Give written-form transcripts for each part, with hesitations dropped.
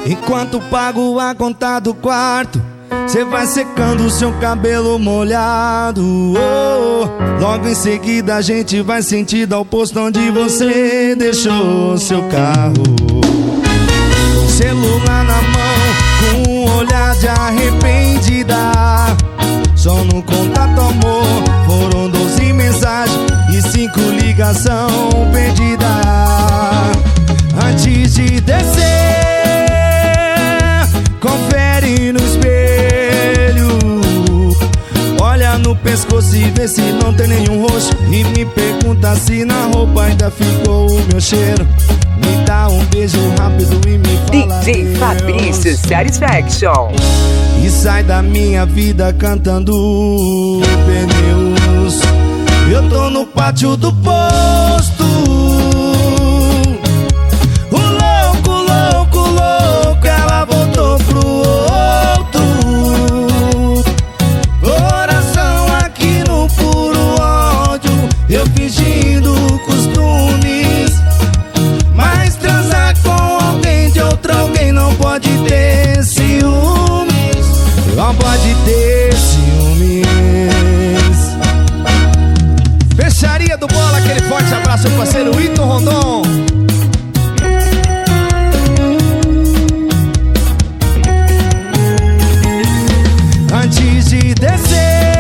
Enquanto pago a conta do quarto, cê vai secando o seu cabelo molhado. Logo em seguida a gente vai sentindo ao posto onde você deixou seu carro. Com celular na mão, com um olhar de arrependida. Só no contato amor, foram 12 mensagens e 5 ligação perdida. Antes de descer, confere no espelho, olha no pescoço e vê se não tem nenhum roxo. E me pergunta se na roupa ainda ficou o meu cheiro. Me dá um beijo rápido e me fala DJ Fabrício Satisfaction. E sai da minha vida cantando pneus. Eu tô no pátio do posto, o louco, louco, louco, ela voltou pro outro. Coração aqui no puro ódio, eu fingindo costumes. Mas transar com alguém de outro alguém não pode ter ciúmes. Não pode ter ciúmes. Fecharia do Bola, aquele forte abraço pro parceiro Ito Rondon. Antes de descer,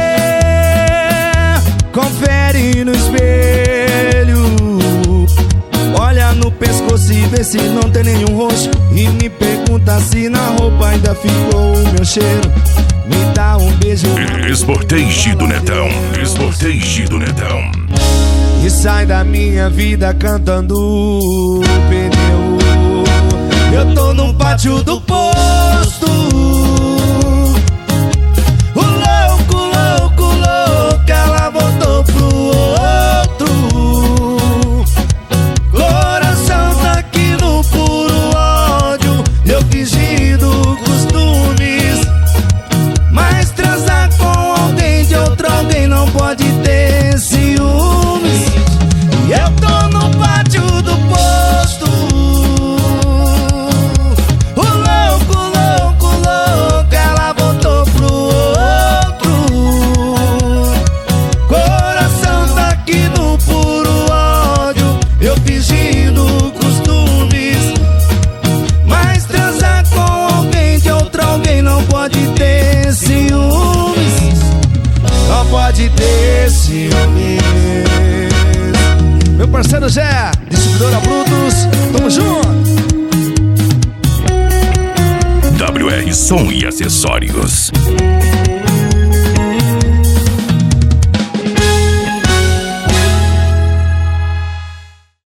confere no espelho, olha no pescoço e vê se não tem nenhum roxo. E me pergunta se na roupa ainda ficou o meu cheiro. Me dá um beijo. Esportage do Netão. Esportage do Netão. E sai da minha vida cantando pneu. Eu tô no pátio do posto, o louco, louco, louco, ela voltou pro outro. Coração tá aqui no puro ódio, eu fingindo costumes. Mas transar com alguém de outro alguém não pode ter ciúmes. E eu tô no pátio do posto, o louco, louco, louco, ela voltou pro outro. Coração tá aqui no puro ódio, eu fingindo costumes. Mas transar com alguém de outro alguém não pode ter ciúmes. Não pode ter ciúmes. Meu parceiro Zé, distribuidora Brutus, tamo junto. WR Som e Acessórios.